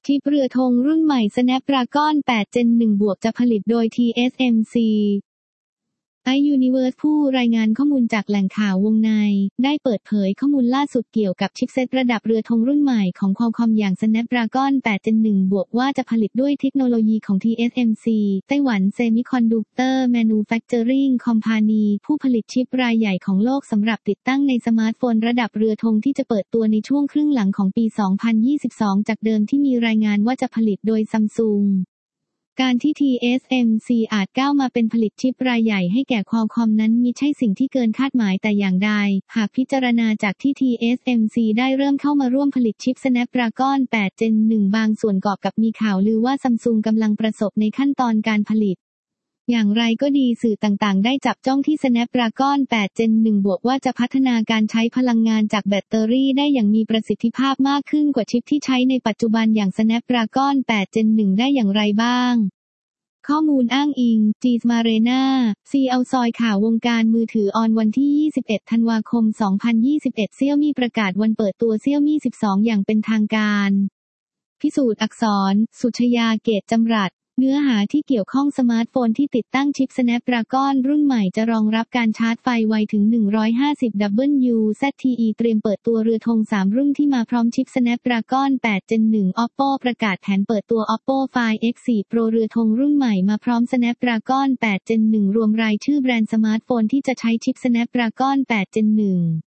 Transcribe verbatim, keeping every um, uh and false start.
ชิปเรือธงรุ่นใหม่ Snapdragon แปด Gen หนึ่ง บวกจะผลิตโดย ที เอส เอ็ม ซี iUniverse ผู้รายงานข้อมูลจากแหล่งข่าววงในได้เปิดเผยข้อมูลล่าสุดเกี่ยวกับชิปเซ็ตระดับเรือธงรุ่นใหม่ของ Qualcomm อย่าง Snapdragon แปด Gen หนึ่ง บวกว่าจะผลิตด้วยเทคโนโลยีของ ที เอส เอ็ม ซี ไต้หวัน Semiconductor Manufacturing Company ผู้ผลิตชิปรายใหญ่ของโลกสำหรับติดตั้งในสมาร์ทโฟนระดับเรือธงที่จะเปิดตัวในช่วงครึ่งหลังของปี สองพันยี่สิบสอง จากเดิมที่มีรายงานว่าจะผลิตโดย Samsungการที่ ที เอส เอ็ม ซี อาจก้าวมาเป็นผลิตชิปรายใหญ่ให้แก่ Qualcomm นั้นมิใช่สิ่งที่เกินคาดหมายแต่อย่างใดหากพิจารณาจากที่ ที เอส เอ็ม ซี ได้เริ่มเข้ามาร่วมผลิตชิป Snapdragon แปด Gen หนึ่ง บางส่วนกอบกับมีข่าวลือว่า Samsung กำลังประสบในขั้นตอนการผลิตอย่างไรก็ดีสื่อต่างๆได้จับจ้องที่ Snapdragon แปด Gen หนึ่ง บวกว่าจะพัฒนาการใช้พลังงานจากแบตเตอรี่ได้อย่างมีประสิทธิภาพมากขึ้นกว่าชิปที่ใช้ในปัจจุบันอย่าง Snapdragon แปด Gen หนึ่ง ได้อย่างไรบ้างข้อมูลอ้างอิง จี เอส Marena ซี อี โอ ซอยข่าววงการมือถือออนวันที่ ยี่สิบเอ็ด ธันวาคม สองพันยี่สิบเอ็ด Xiaomi ประกาศวันเปิดตัว Xiaomi สิบสอง อย่างเป็นทางการพิสูจน์อักษร สุชยา เกตจำรัดเนื้อหาที่เกี่ยวข้องสมาร์ทโฟนที่ติดตั้งชิป Snapdragon รุ่นใหม่จะรองรับการชาร์จไฟไวถึง หนึ่งร้อยห้าสิบ ดับเบิลยู แซด ที อี เตรียมเปิดตัวเรือธง สาม รุ่นที่มาพร้อมชิป Snapdragon แปด Gen หนึ่ง Oppo ประกาศแผนเปิดตัว Oppo Find เอ็กซ์ โฟร์ Pro เรือธงรุ่นใหม่มาพร้อม Snapdragon แปด Gen หนึ่ง รวมรายชื่อแบรนด์สมาร์ทโฟนที่จะใช้ชิป Snapdragon แปด Gen หนึ่ง